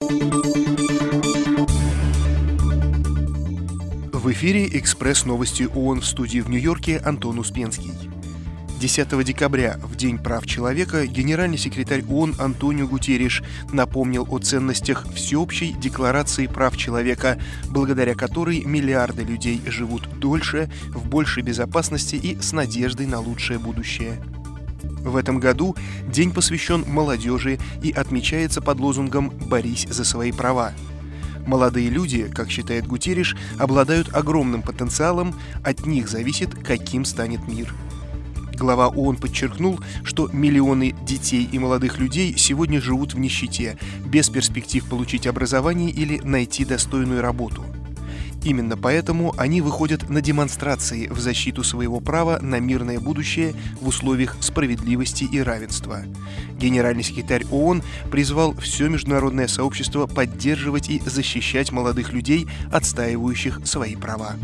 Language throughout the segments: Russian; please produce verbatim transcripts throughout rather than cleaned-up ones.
В эфире «Экспресс-новости ООН», в студии в Нью-Йорке Антон Успенский. десятого декабря, в День прав человека, генеральный секретарь ООН Антонио Гутерриш напомнил о ценностях Всеобщей декларации прав человека, благодаря которой миллиарды людей живут дольше, в большей безопасности и с надеждой на лучшее будущее. В этом году день посвящен молодежи и отмечается под лозунгом «Борись за свои права». Молодые люди, как считает Гутерриш, обладают огромным потенциалом, от них зависит, каким станет мир. Глава ООН подчеркнул, что миллионы детей и молодых людей сегодня живут в нищете, без перспектив получить образование или найти достойную работу. Именно поэтому они выходят на демонстрации в защиту своего права на мирное будущее в условиях справедливости и равенства. Генеральный секретарь ООН призвал все международное сообщество поддерживать и защищать молодых людей, отстаивающих свои права.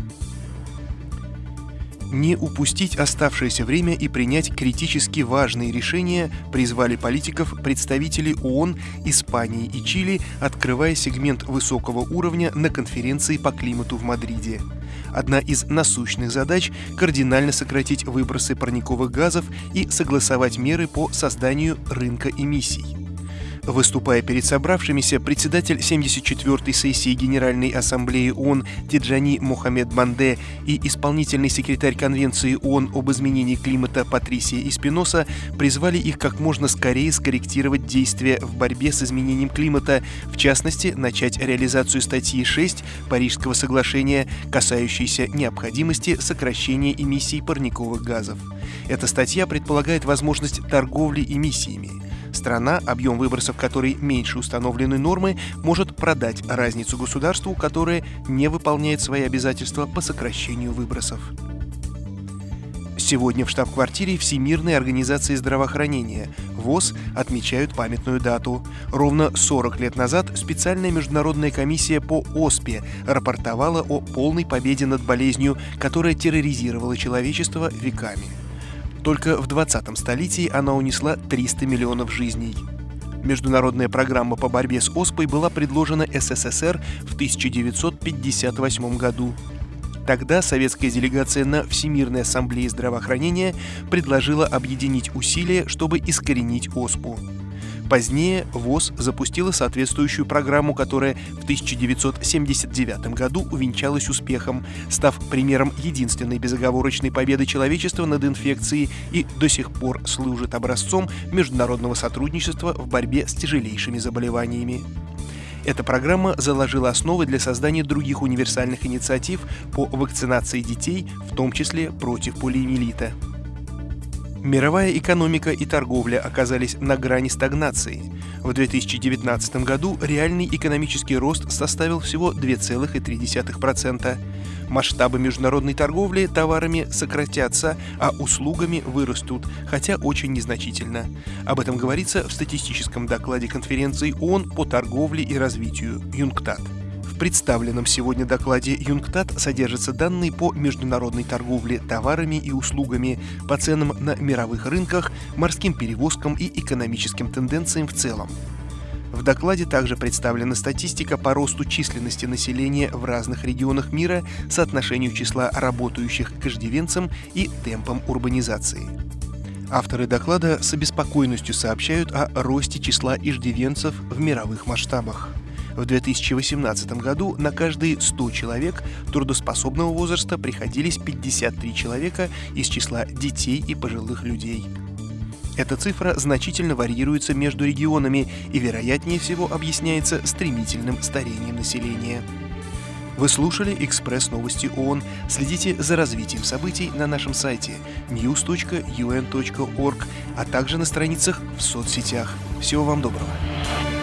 Не упустить оставшееся время и принять критически важные решения призвали политиков представители ООН, Испании и Чили, открывая сегмент высокого уровня на конференции по климату в Мадриде. Одна из насущных задач – кардинально сократить выбросы парниковых газов и согласовать меры по созданию рынка эмиссий. Выступая перед собравшимися, председатель семьдесят четвёртой сессии Генеральной Ассамблеи ООН Тиджани Мохаммед Банде и исполнительный секретарь Конвенции ООН об изменении климата Патрисия Эспиноса призвали их как можно скорее скорректировать действия в борьбе с изменением климата, в частности, начать реализацию статьи шесть Парижского соглашения, касающейся необходимости сокращения эмиссий парниковых газов. Эта статья предполагает возможность торговли эмиссиями. Страна, объем выбросов которой меньше установленной нормы, может продать разницу государству, которое не выполняет свои обязательства по сокращению выбросов. Сегодня в штаб-квартире Всемирной организации здравоохранения ВОЗ отмечают памятную дату. Ровно сорок лет назад специальная международная комиссия по ОСПЕ рапортовала о полной победе над болезнью, которая терроризировала человечество веками. Только в двадцатом столетии она унесла триста миллионов жизней. Международная программа по борьбе с оспой была предложена СССР в тысяча девятьсот пятьдесят восьмом году. Тогда советская делегация на Всемирной ассамблее здравоохранения предложила объединить усилия, чтобы искоренить оспу. Позднее ВОЗ запустила соответствующую программу, которая в тысяча девятьсот семьдесят девятом году увенчалась успехом, став примером единственной безоговорочной победы человечества над инфекцией и до сих пор служит образцом международного сотрудничества в борьбе с тяжелейшими заболеваниями. Эта программа заложила основы для создания других универсальных инициатив по вакцинации детей, в том числе против полиомиелита. Мировая экономика и торговля оказались на грани стагнации. В две тысячи девятнадцатом году реальный экономический рост составил всего два целых три десятых процента. Масштабы международной торговли товарами сократятся, а услугами вырастут, хотя очень незначительно. Об этом говорится в статистическом докладе конференции ООН по торговле и развитию ЮНКТАД. В представленном сегодня докладе ЮНКТАД содержатся данные по международной торговле товарами и услугами, по ценам на мировых рынках, морским перевозкам и экономическим тенденциям в целом. В докладе также представлена статистика по росту численности населения в разных регионах мира, соотношению числа работающих к иждивенцам и темпам урбанизации. Авторы доклада с обеспокоенностью сообщают о росте числа иждивенцев в мировых масштабах. В две тысячи восемнадцатом году на каждые сто человек трудоспособного возраста приходились пятьдесят три человека из числа детей и пожилых людей. Эта цифра значительно варьируется между регионами и, вероятнее всего, объясняется стремительным старением населения. Вы слушали «Экспресс-новости ООН». Следите за развитием событий на нашем сайте ньюс точка ю эн точка орг, а также на страницах в соцсетях. Всего вам доброго!